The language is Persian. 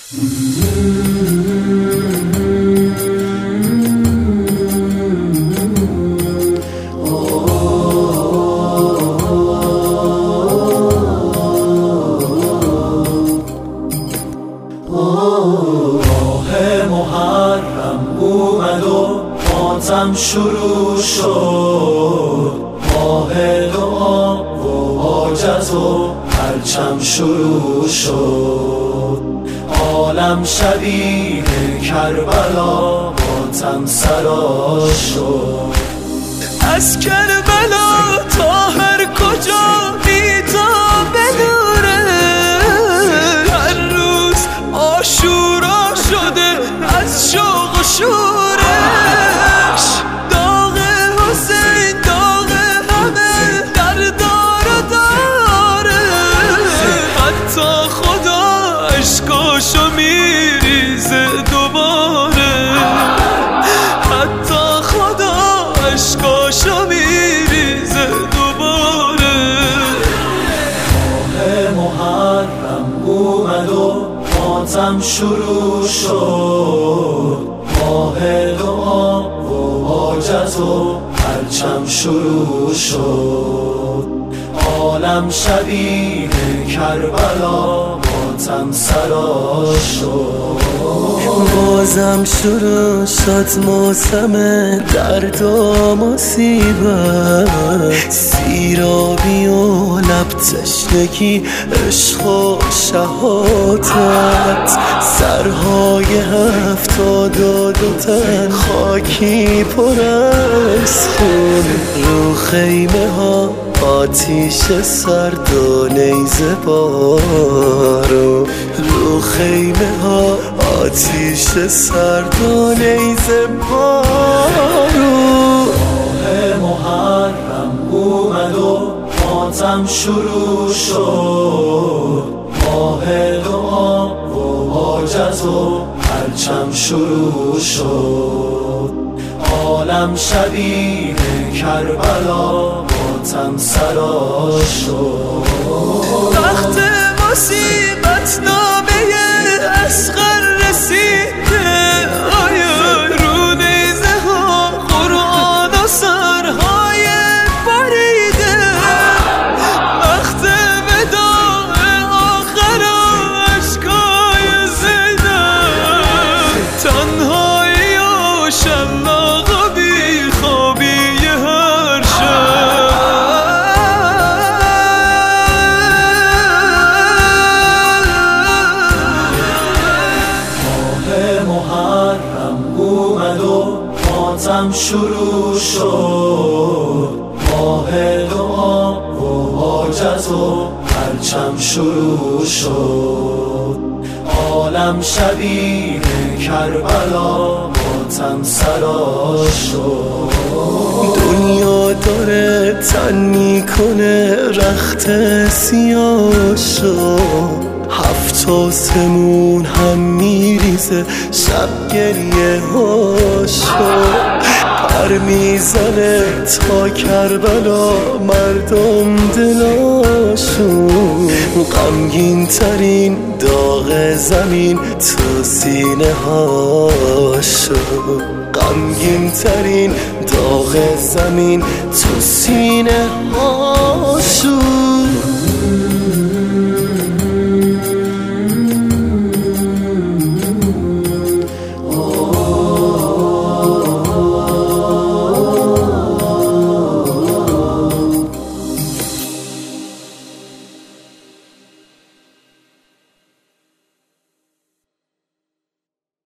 محرم اومد و ماتم شروع شد، ماه دعا و عاجز و پرچم شروع شد. عالم شبیه کربلا ماتم سرا شد. از کربلا تا هر کجا بیتا بدوره، هر روز آشورا شده از شوق و شورش. داغ حسین داغ همه در دار داره، حتی خدا عشقاشو میریزه دوباره، حتی خدا عشقاشو میریزه دوباره. ماه محرم اومد و ماتم شروع شد، ماه دعا و عاجز و پرچم شروع شد. عالم شبیه کربلا ماتم سرا شد. بازم شروع شد موسم درد و مصیبت، سیرابی و لب تشنگی، عشق و شهادت. سرهای 72 تن خاکی پر از خون، رو خیمه ها آتیش سرد و نیزه بارو، رو خیمه ها آتیش سرد و نیزه بارو. ماه محرم اومد و ماتم شروع شد، ماه دعا و عاجز و پرچم شروع شد. عالم شبیه کربلا ماتم سرا شد. وقت مصیبت نامه اصغر رسیده، آیا رو نیزه ها قرآن و سرهای بریده. وقت وداع آخر عشقای زینب، تنهایی و شلاق و بیخوابی هر شب. محرم اومد و ماتم شروع شد، ماه دعا و عاجز و پرچم شروع شد. عالم شبیه کربلا ماتم سرا شد. دنیا داره تن میکنه رخت سیاهشو، 7 آسمون هم میریزه شب گریه هاشو. پر میزنه تا کربلا مردم دلاشون، غمگین ترین داغ زمین تو سینه هاشو، غمگین ترین داغ زمین تو سینه هاشو.